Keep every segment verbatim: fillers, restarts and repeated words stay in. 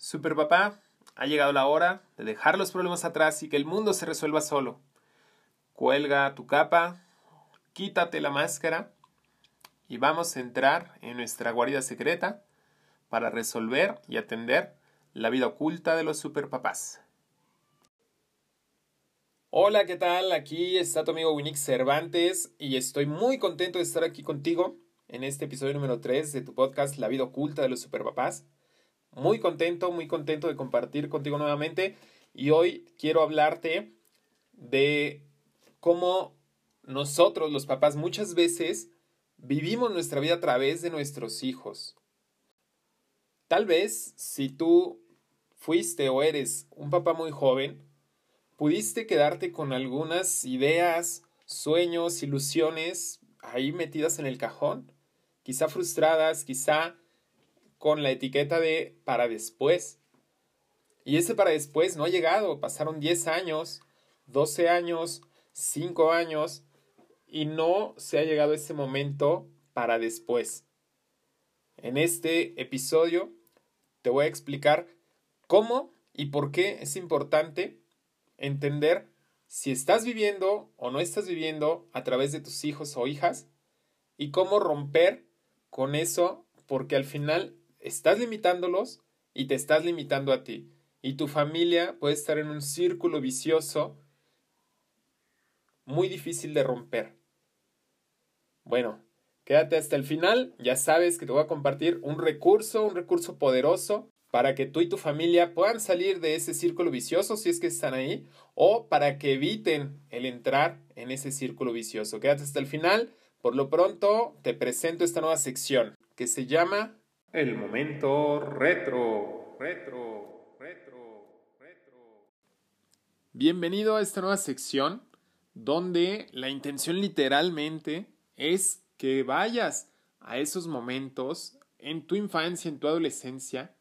Superpapá, ha llegado la hora de dejar los problemas atrás y que el mundo se resuelva solo. Cuelga tu capa, quítate la máscara y vamos a entrar en nuestra guarida secreta para resolver y atender la vida oculta de los superpapás. Hola, ¿qué tal? Aquí está tu amigo Winix Cervantes y estoy muy contento de estar aquí contigo en este episodio número tres de tu podcast La vida oculta de los superpapás. Muy contento, muy contento de compartir contigo nuevamente y hoy quiero hablarte de cómo nosotros los papás muchas veces vivimos nuestra vida a través de nuestros hijos. Tal vez si tú fuiste o eres un papá muy joven, pudiste quedarte con algunas ideas, sueños, ilusiones ahí metidas en el cajón, quizá frustradas, quizá con la etiqueta de para después. Y ese para después no ha llegado. Pasaron diez años, doce años, cinco años y no se ha llegado ese momento para después. En este episodio te voy a explicar cómo y por qué es importante entender si estás viviendo o no estás viviendo a través de tus hijos o hijas y cómo romper con eso, porque al final estás limitándolos y te estás limitando a ti. Y tu familia puede estar en un círculo vicioso muy difícil de romper. Bueno, quédate hasta el final. Ya sabes que te voy a compartir un recurso, un recurso poderoso para que tú y tu familia puedan salir de ese círculo vicioso si es que están ahí o para que eviten el entrar en ese círculo vicioso. Quédate hasta el final. Por lo pronto te presento esta nueva sección que se llama El Momento Retro. Retro, retro, retro. Bienvenido a esta nueva sección donde la intención literalmente es que vayas a esos momentos en tu infancia, en tu adolescencia,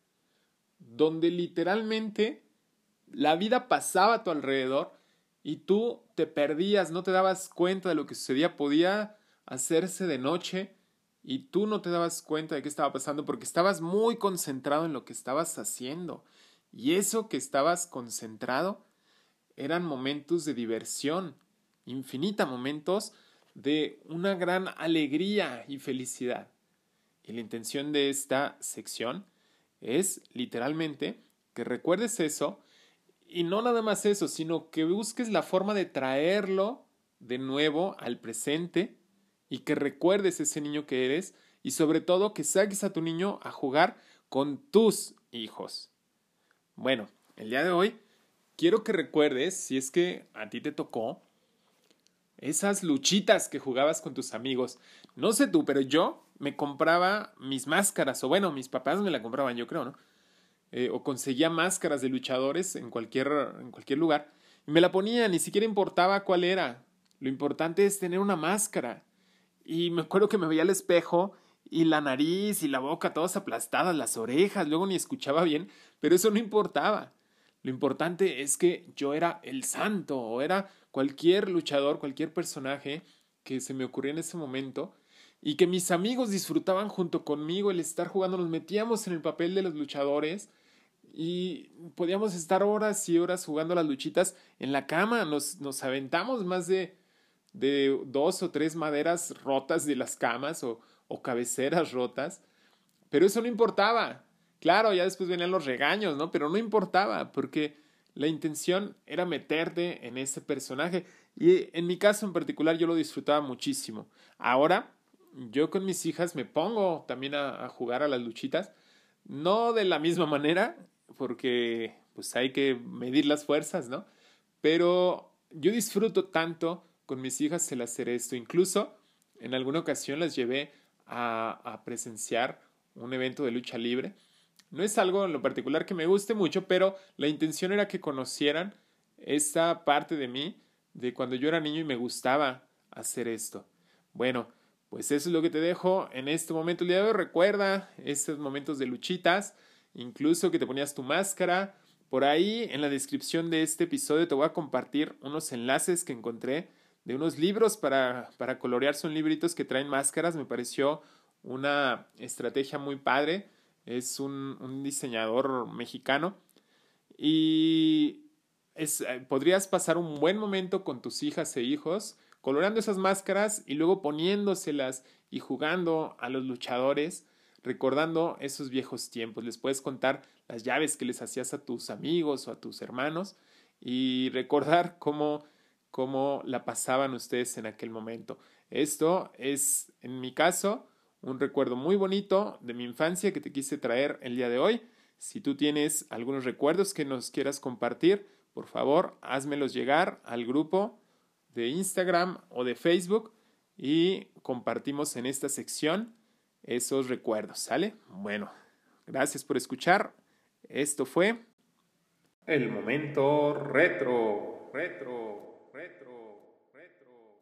donde literalmente la vida pasaba a tu alrededor y tú te perdías, no te dabas cuenta de lo que sucedía, podía hacerse de noche y tú no te dabas cuenta de qué estaba pasando porque estabas muy concentrado en lo que estabas haciendo. Y eso que estabas concentrado eran momentos de diversión, infinita momentos de una gran alegría y felicidad. Y la intención de esta sección es literalmente que recuerdes eso y no nada más eso, sino que busques la forma de traerlo de nuevo al presente y que recuerdes ese niño que eres y sobre todo que saques a tu niño a jugar con tus hijos. Bueno, el día de hoy quiero que recuerdes, si es que a ti te tocó, esas luchitas que jugabas con tus amigos. No sé tú, pero yo me compraba mis máscaras, o bueno, mis papás me la compraban, yo creo, ¿no? Eh, o conseguía máscaras de luchadores en cualquier, en cualquier lugar y me la ponía, ni siquiera importaba cuál era. Lo importante es tener una máscara. Y me acuerdo que me veía al espejo y la nariz y la boca todas aplastadas, las orejas, luego ni escuchaba bien, pero eso no importaba. Lo importante es que yo era el santo o era cualquier luchador, cualquier personaje que se me ocurría en ese momento y que mis amigos disfrutaban junto conmigo el estar jugando. Nos metíamos en el papel de los luchadores y podíamos estar horas y horas jugando las luchitas en la cama. Nos, nos aventamos más de, de dos o tres maderas rotas de las camas o, o cabeceras rotas, pero eso no importaba. Claro, ya después venían los regaños, ¿no? Pero no importaba, porque la intención era meterte en ese personaje. Y en mi caso en particular yo lo disfrutaba muchísimo. Ahora, yo con mis hijas me pongo también a, a jugar a las luchitas. No de la misma manera, porque pues hay que medir las fuerzas, ¿no? Pero yo disfruto tanto con mis hijas el hacer esto. Incluso en alguna ocasión las llevé a, a presenciar un evento de lucha libre. No es algo en lo particular que me guste mucho, pero la intención era que conocieran esta parte de mí, de cuando yo era niño y me gustaba hacer esto. Bueno, pues eso es lo que te dejo en este momento. El día de hoy recuerda estos momentos de luchitas, incluso que te ponías tu máscara. Por ahí en la descripción de este episodio te voy a compartir unos enlaces que encontré de unos libros para, para colorear. Son libritos que traen máscaras. Me pareció una estrategia muy padre. es un, un diseñador mexicano y es, eh, podrías pasar un buen momento con tus hijas e hijos coloreando esas máscaras y luego poniéndoselas y jugando a los luchadores, recordando esos viejos tiempos. Les puedes contar las llaves que les hacías a tus amigos o a tus hermanos y recordar cómo, cómo la pasaban ustedes en aquel momento. Esto es, en mi caso, un recuerdo muy bonito de mi infancia que te quise traer el día de hoy. Si tú tienes algunos recuerdos que nos quieras compartir, por favor, házmelos llegar al grupo de Instagram o de Facebook y compartimos en esta sección esos recuerdos, ¿sale? Bueno, gracias por escuchar. Esto fue el momento retro, retro, retro, retro.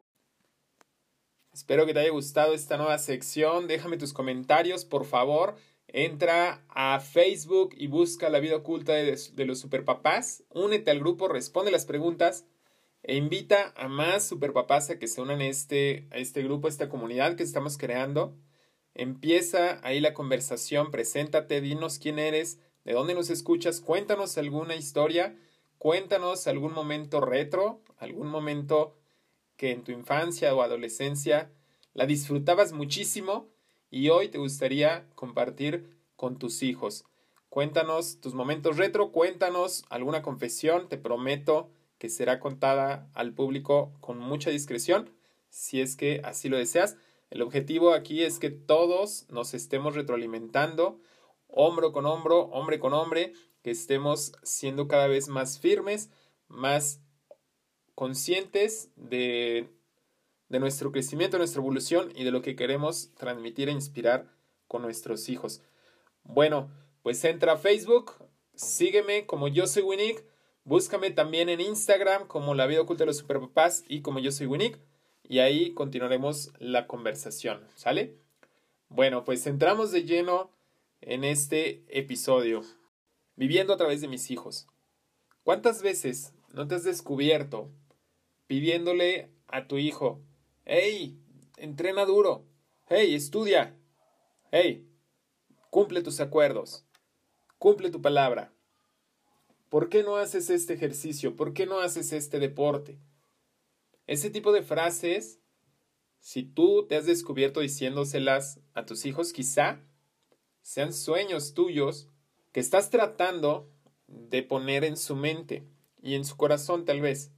Espero que te haya gustado esta nueva sección. Déjame tus comentarios, por favor. Entra a Facebook y busca La Vida Oculta de, de los Superpapás. Únete al grupo, responde las preguntas e invita a más superpapás a que se unan a este, a este grupo, a esta comunidad que estamos creando. Empieza ahí la conversación, preséntate, dinos quién eres, de dónde nos escuchas, cuéntanos alguna historia, cuéntanos algún momento retro, algún momento que en tu infancia o adolescencia la disfrutabas muchísimo y hoy te gustaría compartir con tus hijos. Cuéntanos tus momentos retro, cuéntanos alguna confesión, te prometo que será contada al público con mucha discreción, si es que así lo deseas. El objetivo aquí es que todos nos estemos retroalimentando, hombro con hombro, hombre con hombre, que estemos siendo cada vez más firmes, más conscientes de, de nuestro crecimiento, de nuestra evolución y de lo que queremos transmitir e inspirar con nuestros hijos. Bueno, pues entra a Facebook, sígueme como Yo Soy Winnick, búscame también en Instagram como La Vida Oculta de los Superpapás y como Yo Soy Winnick, y ahí continuaremos la conversación, ¿sale? Bueno, pues entramos de lleno en este episodio, viviendo a través de mis hijos. ¿Cuántas veces no te has descubierto pidiéndole a tu hijo, hey, entrena duro, hey, estudia, hey, cumple tus acuerdos, cumple tu palabra? ¿Por qué no haces este ejercicio? ¿Por qué no haces este deporte? Ese tipo de frases, si tú te has descubierto diciéndoselas a tus hijos, quizá sean sueños tuyos que estás tratando de poner en su mente y en su corazón tal vez.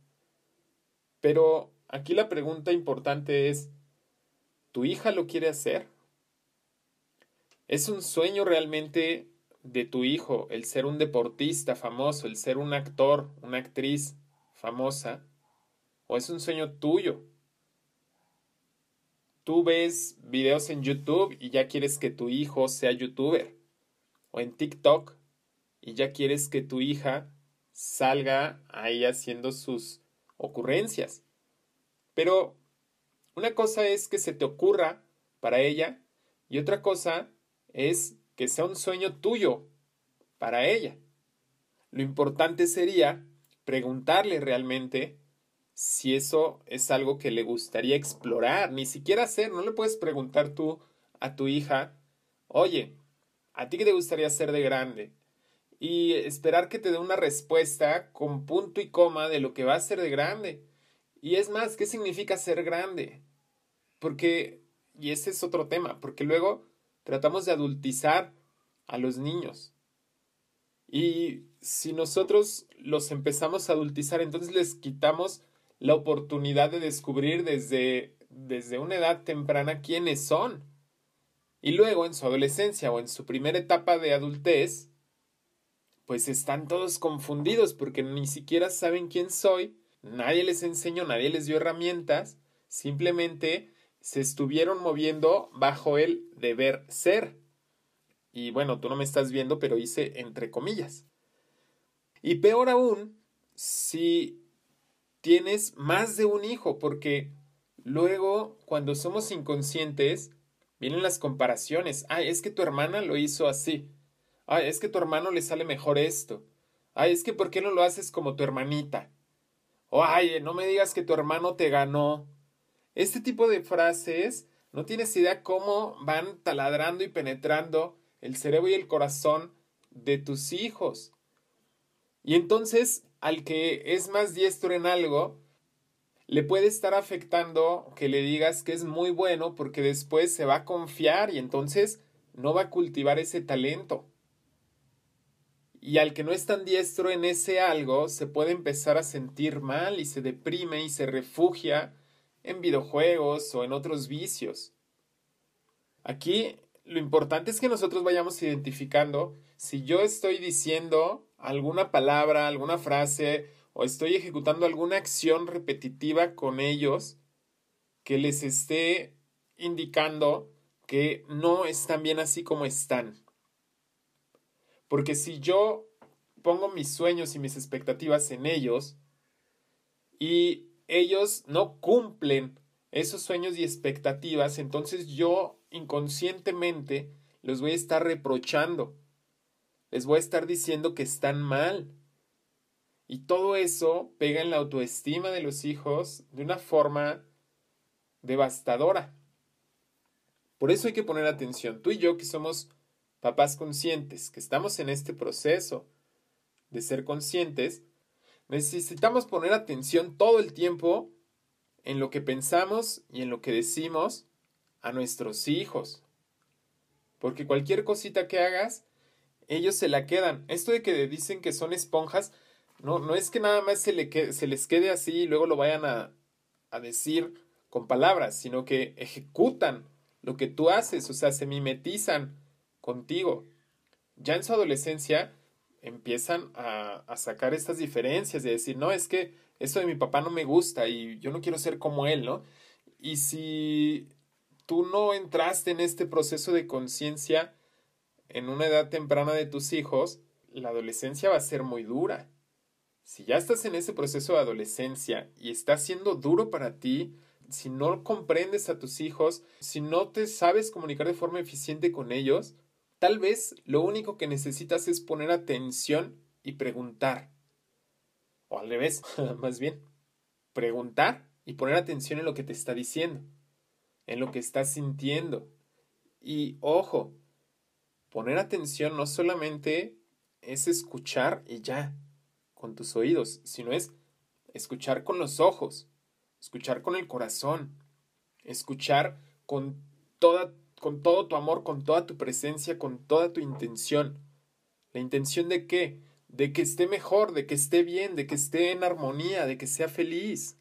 Pero aquí la pregunta importante es, ¿tu hija lo quiere hacer? ¿Es un sueño realmente de tu hijo el ser un deportista famoso, el ser un actor, una actriz famosa? ¿O es un sueño tuyo? Tú ves videos en YouTube y ya quieres que tu hijo sea youtuber. O en TikTok y ya quieres que tu hija salga ahí haciendo sus ocurrencias. Pero una cosa es que se te ocurra para ella y otra cosa es que sea un sueño tuyo para ella. Lo importante sería preguntarle realmente si eso es algo que le gustaría explorar, ni siquiera hacer. No le puedes preguntar tú a tu hija, oye, ¿a ti qué te gustaría hacer de grande? Y esperar que te dé una respuesta con punto y coma de lo que va a ser de grande. Y es más, ¿qué significa ser grande? Porque, y ese es otro tema, porque luego tratamos de adultizar a los niños. Y si nosotros los empezamos a adultizar, entonces les quitamos la oportunidad de descubrir desde, desde una edad temprana quiénes son. Y luego en su adolescencia o en su primera etapa de adultez, pues están todos confundidos porque ni siquiera saben quién soy, nadie les enseñó, nadie les dio herramientas, simplemente se estuvieron moviendo bajo el deber ser. Y bueno, tú no me estás viendo, pero hice entre comillas. Y peor aún, si tienes más de un hijo, porque luego cuando somos inconscientes vienen las comparaciones. Ay, es que tu hermana lo hizo así. Ay, es que tu hermano le sale mejor esto. Ay, es que ¿por qué no lo haces como tu hermanita? O ay, no me digas que tu hermano te ganó. Este tipo de frases no tienes idea cómo van taladrando y penetrando el cerebro y el corazón de tus hijos. Y entonces, al que es más diestro en algo, le puede estar afectando que le digas que es muy bueno porque después se va a confiar y entonces no va a cultivar ese talento. Y al que no es tan diestro en ese algo, se puede empezar a sentir mal y se deprime y se refugia en videojuegos o en otros vicios. Aquí lo importante es que nosotros vayamos identificando si yo estoy diciendo alguna palabra, alguna frase o estoy ejecutando alguna acción repetitiva con ellos que les esté indicando que no están bien así como están. Porque si yo pongo mis sueños y mis expectativas en ellos y ellos no cumplen esos sueños y expectativas, entonces yo inconscientemente los voy a estar reprochando. Les voy a estar diciendo que están mal. Y todo eso pega en la autoestima de los hijos de una forma devastadora. Por eso hay que poner atención. Tú y yo que somos papás conscientes, que estamos en este proceso de ser conscientes, necesitamos poner atención todo el tiempo en lo que pensamos y en lo que decimos a nuestros hijos. Porque cualquier cosita que hagas, ellos se la quedan. Esto de que dicen que son esponjas, no, no es que nada más se, le quede, se les quede así y luego lo vayan a, a decir con palabras, sino que ejecutan lo que tú haces, o sea, se mimetizan contigo. Ya en su adolescencia empiezan a, a sacar estas diferencias, de decir, no, es que esto de mi papá no me gusta y yo no quiero ser como él, ¿no? Y si tú no entraste en este proceso de conciencia en una edad temprana de tus hijos, la adolescencia va a ser muy dura. Si ya estás en ese proceso de adolescencia y está siendo duro para ti, si no comprendes a tus hijos, si no te sabes comunicar de forma eficiente con ellos, tal vez lo único que necesitas es poner atención y preguntar. O al revés, más bien, preguntar y poner atención en lo que te está diciendo, en lo que estás sintiendo. Y ojo, poner atención no solamente es escuchar y ya, con tus oídos, sino es escuchar con los ojos, escuchar con el corazón, escuchar con toda, con todo tu amor, con toda tu presencia, con toda tu intención. ¿La intención de qué? De que esté mejor, de que esté bien, de que esté en armonía, de que sea feliz.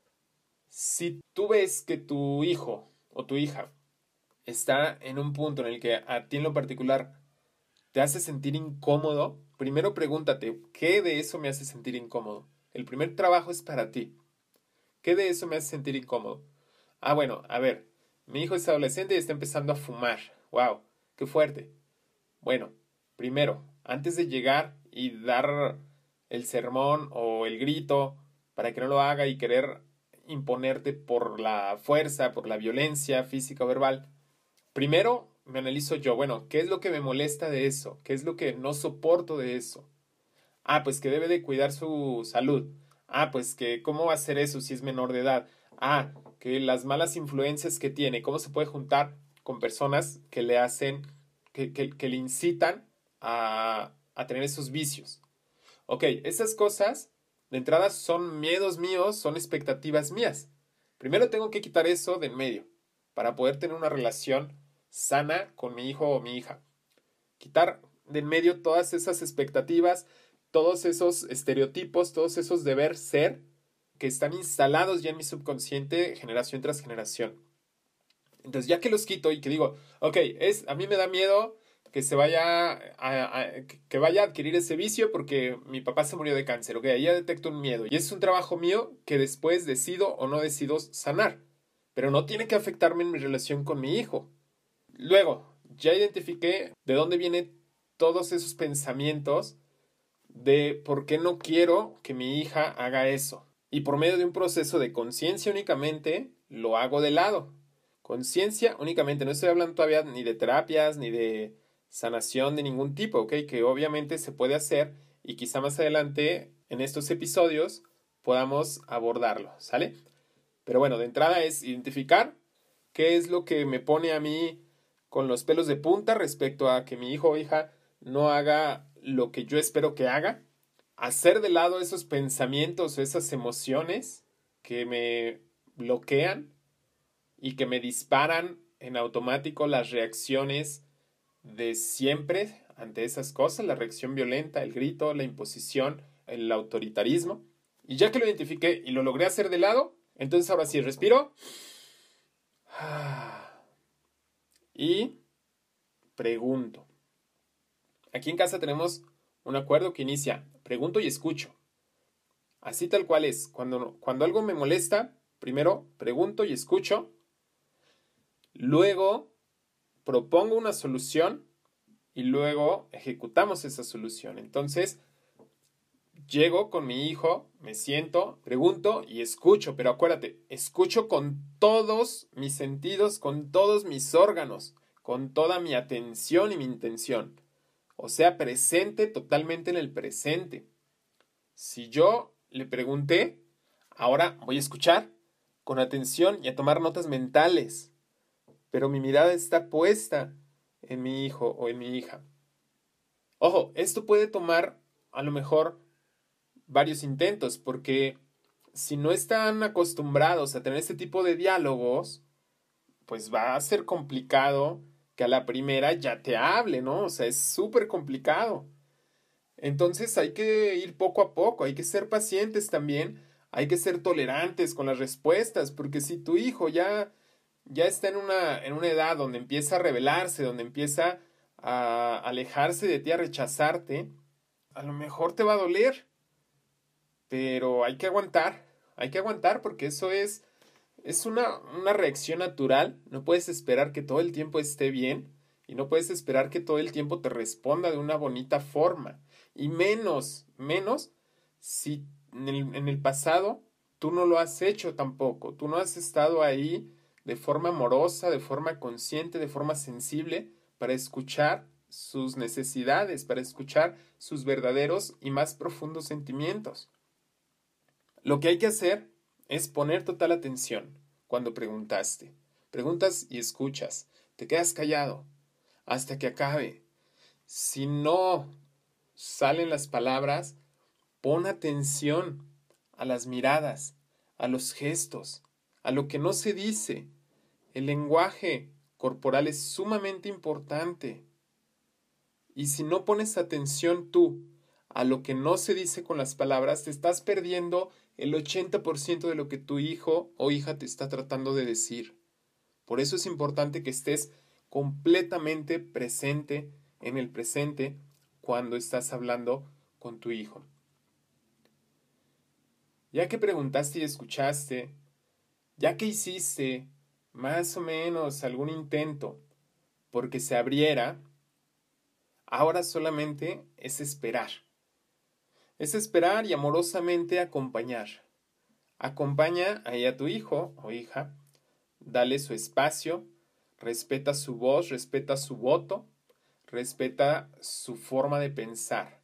Si tú ves que tu hijo o tu hija está en un punto en el que a ti en lo particular te hace sentir incómodo, primero pregúntate, ¿qué de eso me hace sentir incómodo? El primer trabajo es para ti. ¿Qué de eso me hace sentir incómodo? Ah, bueno, a ver, mi hijo es adolescente y está empezando a fumar. ¡Wow! ¡Qué fuerte! Bueno, primero, antes de llegar y dar el sermón o el grito para que no lo haga y querer imponerte por la fuerza, por la violencia física o verbal, primero me analizo yo, bueno, ¿qué es lo que me molesta de eso? ¿Qué es lo que no soporto de eso? Ah, pues que debe de cuidar su salud. Ah, pues que cómo va a hacer eso si es menor de edad. Ah, que las malas influencias que tiene, cómo se puede juntar con personas que le hacen, que, que, que le incitan a, a tener esos vicios. Ok, esas cosas de entrada son miedos míos, son expectativas mías. Primero tengo que quitar eso de en medio para poder tener una relación sana con mi hijo o mi hija. Quitar de en medio todas esas expectativas, todos esos estereotipos, todos esos deber ser que están instalados ya en mi subconsciente generación tras generación. Entonces, ya que los quito y que digo, ok, es, a mí me da miedo que se vaya a, a, que vaya a adquirir ese vicio porque mi papá se murió de cáncer. Ok, ahí ya detecto un miedo. Y es un trabajo mío que después decido o no decido sanar. Pero no tiene que afectarme en mi relación con mi hijo. Luego, ya identifiqué de dónde vienen todos esos pensamientos de por qué no quiero que mi hija haga eso. Y por medio de un proceso de conciencia únicamente, lo hago de lado. Conciencia únicamente, no estoy hablando todavía ni de terapias, ni de sanación de ningún tipo, ¿ok? Que obviamente se puede hacer y quizá más adelante en estos episodios podamos abordarlo, ¿sale? Pero bueno, de entrada es identificar qué es lo que me pone a mí con los pelos de punta respecto a que mi hijo o hija no haga lo que yo espero que haga, hacer de lado esos pensamientos o esas emociones que me bloquean y que me disparan en automático las reacciones de siempre ante esas cosas, la reacción violenta, el grito, la imposición, el autoritarismo. Y ya que lo identifiqué y lo logré hacer de lado, entonces ahora sí respiro y pregunto. Aquí en casa tenemos un acuerdo que inicia, pregunto y escucho. Así tal cual es. Cuando, cuando algo me molesta, primero pregunto y escucho. Luego propongo una solución y luego ejecutamos esa solución. Entonces, llego con mi hijo, me siento, pregunto y escucho. Pero acuérdate, escucho con todos mis sentidos, con todos mis órganos, con toda mi atención y mi intención. O sea, presente totalmente en el presente. Si yo le pregunté, ahora voy a escuchar con atención y a tomar notas mentales. Pero mi mirada está puesta en mi hijo o en mi hija. Ojo, esto puede tomar a lo mejor varios intentos, porque si no están acostumbrados a tener este tipo de diálogos, pues va a ser complicado que a la primera ya te hable, ¿no? O sea, es súper complicado. Entonces hay que ir poco a poco, hay que ser pacientes también, hay que ser tolerantes con las respuestas, porque si tu hijo ya, ya está en una, en una edad donde empieza a rebelarse, donde empieza a alejarse de ti, a rechazarte, a lo mejor te va a doler, pero hay que aguantar, hay que aguantar porque eso es, es una, una reacción natural, no puedes esperar que todo el tiempo esté bien y no puedes esperar que todo el tiempo te responda de una bonita forma. Y menos, menos si en el, en el pasado tú no lo has hecho tampoco. Tú no has estado ahí de forma amorosa, de forma consciente, de forma sensible para escuchar sus necesidades, para escuchar sus verdaderos y más profundos sentimientos. Lo que hay que hacer es poner total atención cuando preguntaste. Preguntas y escuchas. Te quedas callado hasta que acabe. Si no salen las palabras, pon atención a las miradas, a los gestos, a lo que no se dice. El lenguaje corporal es sumamente importante. Y si no pones atención tú a lo que no se dice con las palabras, te estás perdiendo el ochenta por ciento de lo que tu hijo o hija te está tratando de decir. Por eso es importante que estés completamente presente en el presente cuando estás hablando con tu hijo. Ya que preguntaste y escuchaste, ya que hiciste más o menos algún intento porque se abriera, ahora solamente es esperar. Es esperar y amorosamente acompañar. Acompaña ahí a tu hijo o hija, dale su espacio, respeta su voz, respeta su voto, respeta su forma de pensar.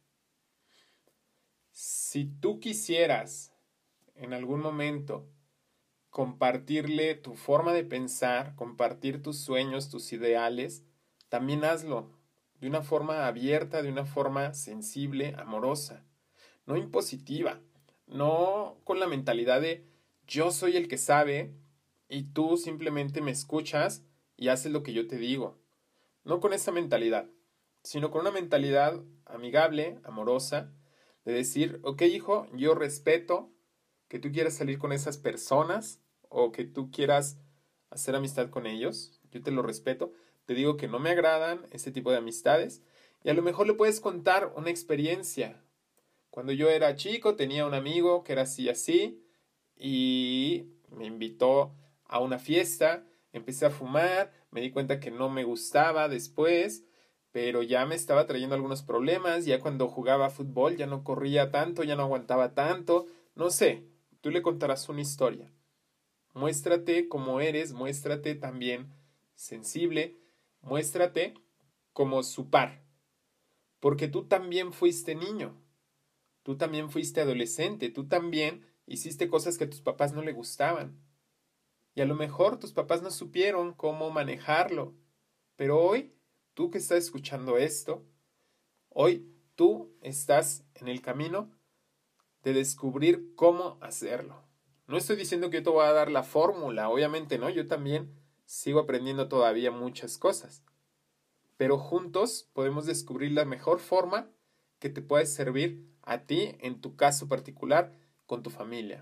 Si tú quisieras en algún momento compartirle tu forma de pensar, compartir tus sueños, tus ideales, también hazlo de una forma abierta, de una forma sensible, amorosa, no impositiva, no con la mentalidad de yo soy el que sabe y tú simplemente me escuchas y haces lo que yo te digo. No con esa mentalidad, sino con una mentalidad amigable, amorosa, de decir, ok hijo, yo respeto que tú quieras salir con esas personas o que tú quieras hacer amistad con ellos, yo te lo respeto, te digo que no me agradan ese tipo de amistades y a lo mejor le puedes contar una experiencia. Cuando yo era chico tenía un amigo que era así así y me invitó a una fiesta, empecé a fumar, me di cuenta que no me gustaba después, pero ya me estaba trayendo algunos problemas, ya cuando jugaba fútbol ya no corría tanto, ya no aguantaba tanto, no sé, tú le contarás una historia. Muéstrate como eres, muéstrate también sensible, muéstrate como su par, porque tú también fuiste niño, tú también fuiste adolescente, tú también hiciste cosas que a tus papás no le gustaban. Y a lo mejor tus papás no supieron cómo manejarlo. Pero hoy, tú que estás escuchando esto, hoy tú estás en el camino de descubrir cómo hacerlo. No estoy diciendo que yo te voy a dar la fórmula, obviamente no, yo también sigo aprendiendo todavía muchas cosas. Pero juntos podemos descubrir la mejor forma que te puede servir a ti, en tu caso particular, con tu familia.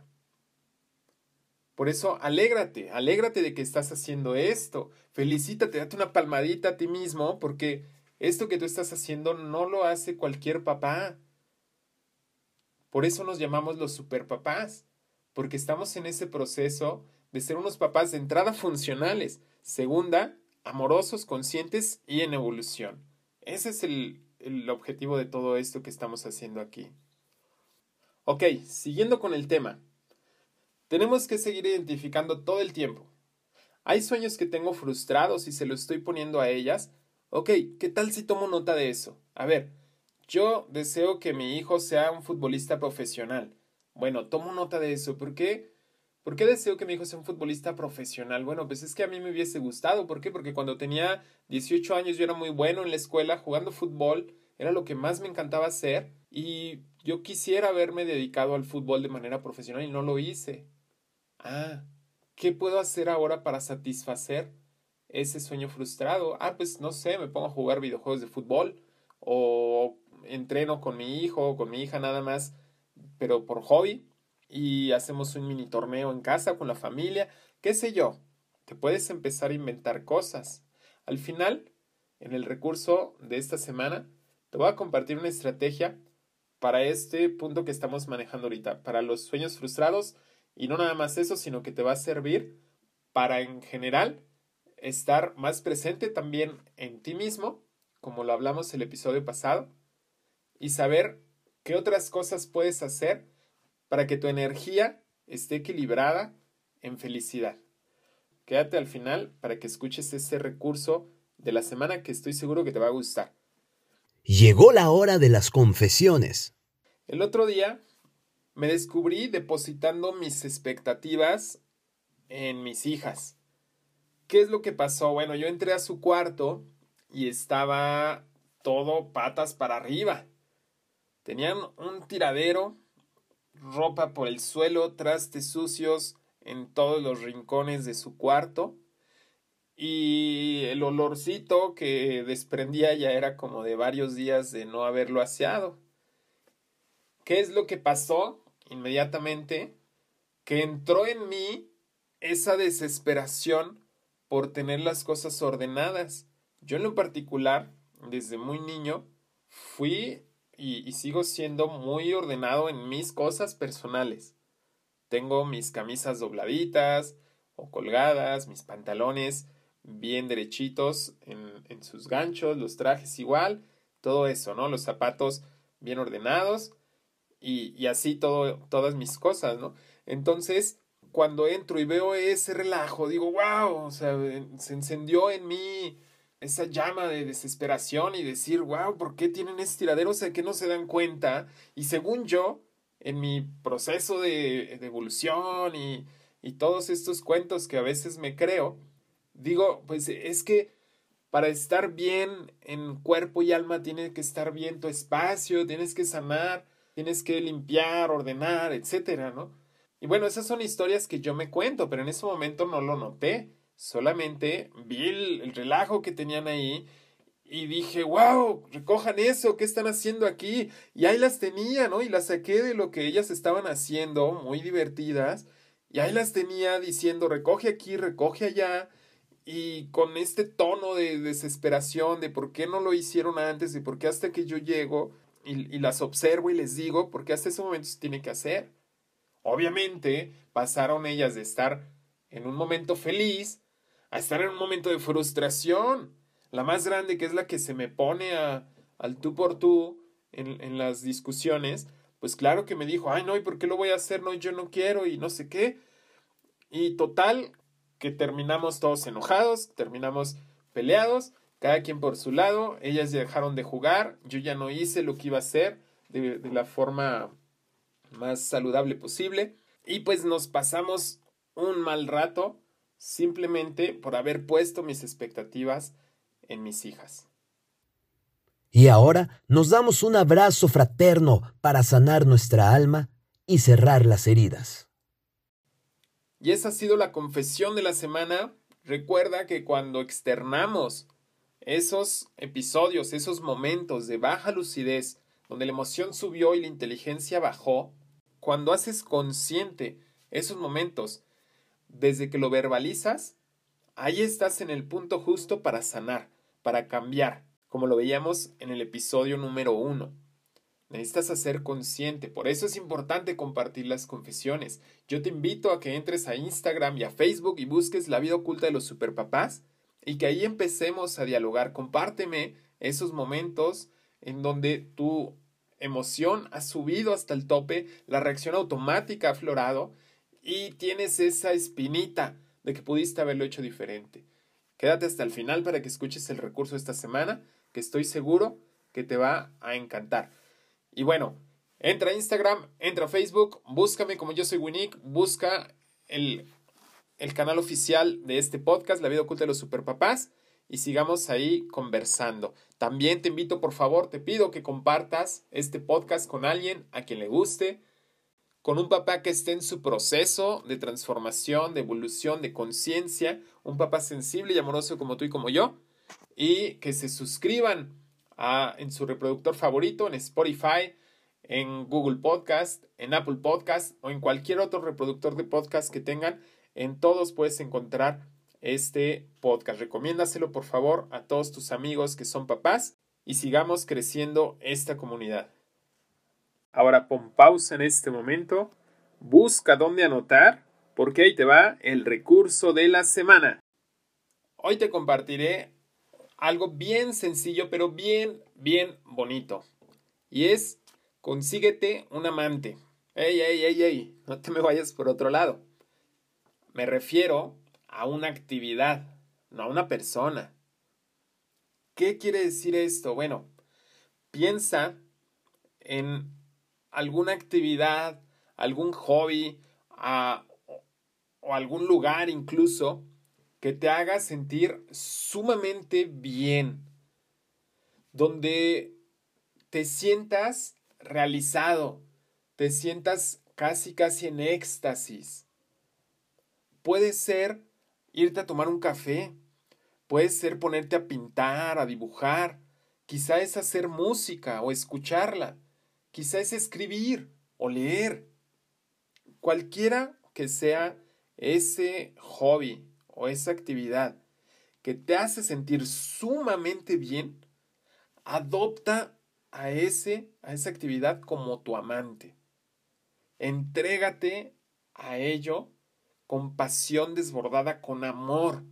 Por eso, alégrate, alégrate de que estás haciendo esto. Felicítate, date una palmadita a ti mismo, porque esto que tú estás haciendo no lo hace cualquier papá. Por eso nos llamamos los superpapás, porque estamos en ese proceso de ser unos papás de entrada funcionales, segunda, amorosos, conscientes y en evolución. Ese es el, el objetivo de todo esto que estamos haciendo aquí. Ok, siguiendo con el tema. Tenemos que seguir identificando todo el tiempo. Hay sueños que tengo frustrados y se los estoy poniendo a ellas. Ok, ¿qué tal si tomo nota de eso? A ver, yo deseo que mi hijo sea un futbolista profesional. Bueno, tomo nota de eso. ¿Por qué? ¿Por qué deseo que mi hijo sea un futbolista profesional? Bueno, pues es que a mí me hubiese gustado. ¿Por qué? Porque cuando tenía dieciocho años yo era muy bueno en la escuela jugando fútbol. Era lo que más me encantaba hacer. Y yo quisiera haberme dedicado al fútbol de manera profesional y no lo hice. Ah, ¿qué puedo hacer ahora para satisfacer ese sueño frustrado? Ah, pues no sé, me pongo a jugar videojuegos de fútbol o entreno con mi hijo o con mi hija nada más, pero por hobby, y hacemos un mini torneo en casa con la familia, qué sé yo. Te puedes empezar a inventar cosas. Al final, en el recurso de esta semana, te voy a compartir una estrategia para este punto que estamos manejando ahorita, para los sueños frustrados. Y no nada más eso, sino que te va a servir para en general estar más presente también en ti mismo, como lo hablamos el episodio pasado, y saber qué otras cosas puedes hacer para que tu energía esté equilibrada en felicidad. Quédate al final para que escuches ese recurso de la semana que estoy seguro que te va a gustar. Llegó la hora de las confesiones. El otro día me descubrí depositando mis expectativas en mis hijas. ¿Qué es lo que pasó? Bueno, yo entré a su cuarto y estaba todo patas para arriba. Tenían un tiradero, ropa por el suelo, trastes sucios en todos los rincones de su cuarto. Y el olorcito que desprendía ya era como de varios días de no haberlo aseado. ¿Qué es lo que pasó? Inmediatamente, que entró en mí esa desesperación por tener las cosas ordenadas. Yo en lo particular, desde muy niño, fui y, y sigo siendo muy ordenado en mis cosas personales. Tengo mis camisas dobladitas o colgadas, mis pantalones bien derechitos en, en sus ganchos, los trajes igual, todo eso, ¿no? Los zapatos bien ordenados y, y así todo, todas mis cosas, ¿no? Entonces, cuando entro y veo ese relajo, digo, wow, o sea, se encendió en mí esa llama de desesperación y decir, wow, ¿por qué tienen ese tiradero? O sea, que no se dan cuenta. Y según yo, en mi proceso de, de evolución y, y todos estos cuentos que a veces me creo, digo, pues es que para estar bien en cuerpo y alma tiene que estar bien tu espacio, tienes que sanar, tienes que limpiar, ordenar, etcétera, ¿no? Y bueno, esas son historias que yo me cuento, pero en ese momento no lo noté. Solamente vi el, el relajo que tenían ahí y dije, wow, recojan eso, ¿qué están haciendo aquí? Y ahí las tenía, ¿no? Y las saqué de lo que ellas estaban haciendo, muy divertidas. Y ahí las tenía diciendo, recoge aquí, recoge allá. Y con este tono de desesperación, de por qué no lo hicieron antes, de por qué hasta que yo llego y, y las observo y les digo, porque hasta ese momento se tiene que hacer. Obviamente pasaron ellas de estar en un momento feliz a estar en un momento de frustración. La más grande, que es la que se me pone a, al tú por tú en, en las discusiones, pues claro que me dijo, ay no, ¿y por qué lo voy a hacer? No, yo no quiero y no sé qué. Y total, que terminamos todos enojados, terminamos peleados, cada quien por su lado, ellas ya dejaron de jugar, yo ya no hice lo que iba a hacer de, de la forma más saludable posible y pues nos pasamos un mal rato simplemente por haber puesto mis expectativas en mis hijas. Y ahora nos damos un abrazo fraterno para sanar nuestra alma y cerrar las heridas. Y esa ha sido la confesión de la semana. Recuerda que cuando externamos esos episodios, esos momentos de baja lucidez, donde la emoción subió y la inteligencia bajó, cuando haces consciente esos momentos, desde que lo verbalizas, ahí estás en el punto justo para sanar, para cambiar, como lo veíamos en el episodio número uno. Necesitas hacer consciente, por eso es importante compartir las confesiones. Yo te invito a que entres a Instagram y a Facebook y busques La Vida Oculta de los Superpapás y que ahí empecemos a dialogar. Compárteme esos momentos en donde tu emoción ha subido hasta el tope, la reacción automática ha aflorado y tienes esa espinita de que pudiste haberlo hecho diferente. Quédate hasta el final para que escuches el recurso de esta semana, que estoy seguro que te va a encantar. Y bueno, entra a Instagram, entra a Facebook, búscame como Yo Soy Winnick, busca el, el canal oficial de este podcast, La Vida Oculta de los Superpapás, y sigamos ahí conversando. También te invito, por favor, te pido que compartas este podcast con alguien a quien le guste, con un papá que esté en su proceso de transformación, de evolución, de conciencia, un papá sensible y amoroso como tú y como yo, y que se suscriban a, en su reproductor favorito, en Spotify, en Google Podcast, en Apple Podcast o en cualquier otro reproductor de podcast que tengan. En todos puedes encontrar este podcast. Recomiéndaselo, por favor, a todos tus amigos que son papás y sigamos creciendo esta comunidad. Ahora pon pausa en este momento, busca dónde anotar, porque ahí te va el recurso de la semana. Hoy te compartiré algo bien sencillo, pero bien, bien bonito. Y es, consíguete un amante. ¡Ey, ey, ey, ey! No te me vayas por otro lado. Me refiero a una actividad, no a una persona. ¿Qué quiere decir esto? Bueno, piensa en alguna actividad, algún hobby a, o algún lugar incluso que te haga sentir sumamente bien, donde te sientas realizado, te sientas casi casi en éxtasis. Puede ser irte a tomar un café, puede ser ponerte a pintar, a dibujar, quizá es hacer música o escucharla, quizá es escribir o leer. Cualquiera que sea ese hobby o esa actividad que te hace sentir sumamente bien, adopta a, ese, a esa actividad como tu amante. Entrégate a ello con pasión desbordada, con amor.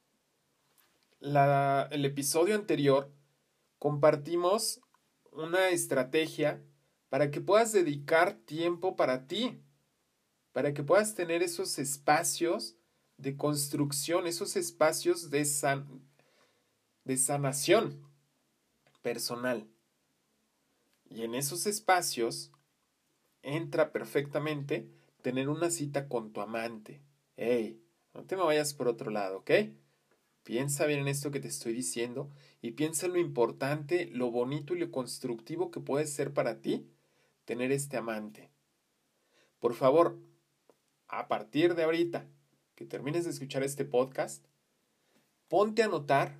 La, el episodio anterior compartimos una estrategia para que puedas dedicar tiempo para ti, para que puedas tener esos espacios de construcción, esos espacios de, san, de sanación personal. Y en esos espacios entra perfectamente tener una cita con tu amante. ¡Ey! No te me vayas por otro lado, ¿ok? Piensa bien en esto que te estoy diciendo y piensa en lo importante, lo bonito y lo constructivo que puede ser para ti tener este amante. Por favor, a partir de ahorita que termines de escuchar este podcast, ponte a anotar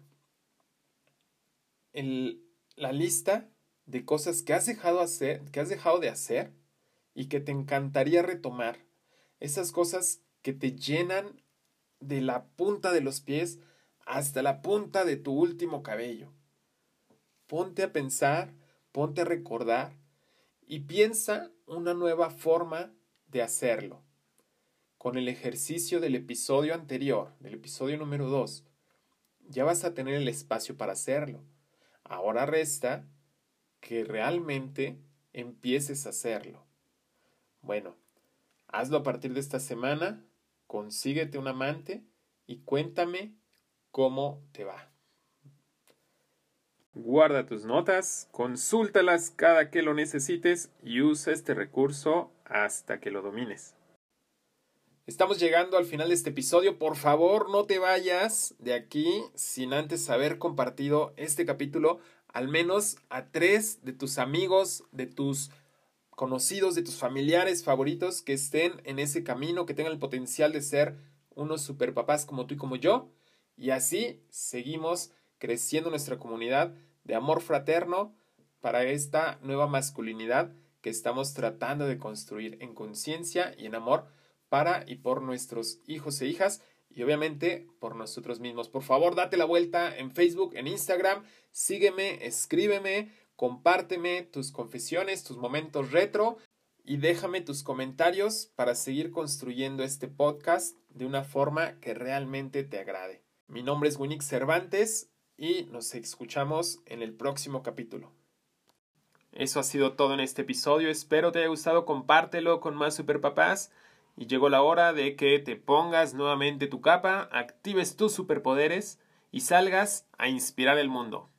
el, la lista de cosas que has dejado hacer, que has dejado de hacer y que te encantaría retomar. Esas cosas que te llenan de la punta de los pies hasta la punta de tu último cabello. Ponte a pensar, ponte a recordar y piensa una nueva forma de hacerlo. Con el ejercicio del episodio anterior, del episodio número dos, ya vas a tener el espacio para hacerlo. Ahora resta que realmente empieces a hacerlo. Bueno, hazlo a partir de esta semana, consíguete un amante y cuéntame cómo te va. Guarda tus notas, consúltalas cada que lo necesites y usa este recurso hasta que lo domines. Estamos llegando al final de este episodio. Por favor, no te vayas de aquí sin antes haber compartido este capítulo al menos a tres de tus amigos, de tus conocidos, de tus familiares favoritos que estén en ese camino, que tengan el potencial de ser unos superpapás como tú y como yo. Y así seguimos creciendo nuestra comunidad de amor fraterno para esta nueva masculinidad que estamos tratando de construir en conciencia y en amor para y por nuestros hijos e hijas y obviamente por nosotros mismos. Por favor, date la vuelta en Facebook, en Instagram, sígueme, escríbeme, compárteme tus confesiones, tus momentos retro y déjame tus comentarios para seguir construyendo este podcast de una forma que realmente te agrade. Mi nombre es Winix Cervantes y nos escuchamos en el próximo capítulo. Eso ha sido todo en este episodio. Espero te haya gustado. Compártelo con más superpapás. Y llegó la hora de que te pongas nuevamente tu capa, actives tus superpoderes y salgas a inspirar el mundo.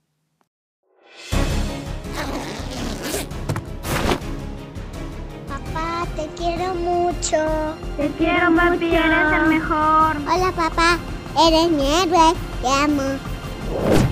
Papá, te quiero mucho. Te quiero, papi, eres el mejor. Hola, papá, eres mi héroe. Te amo.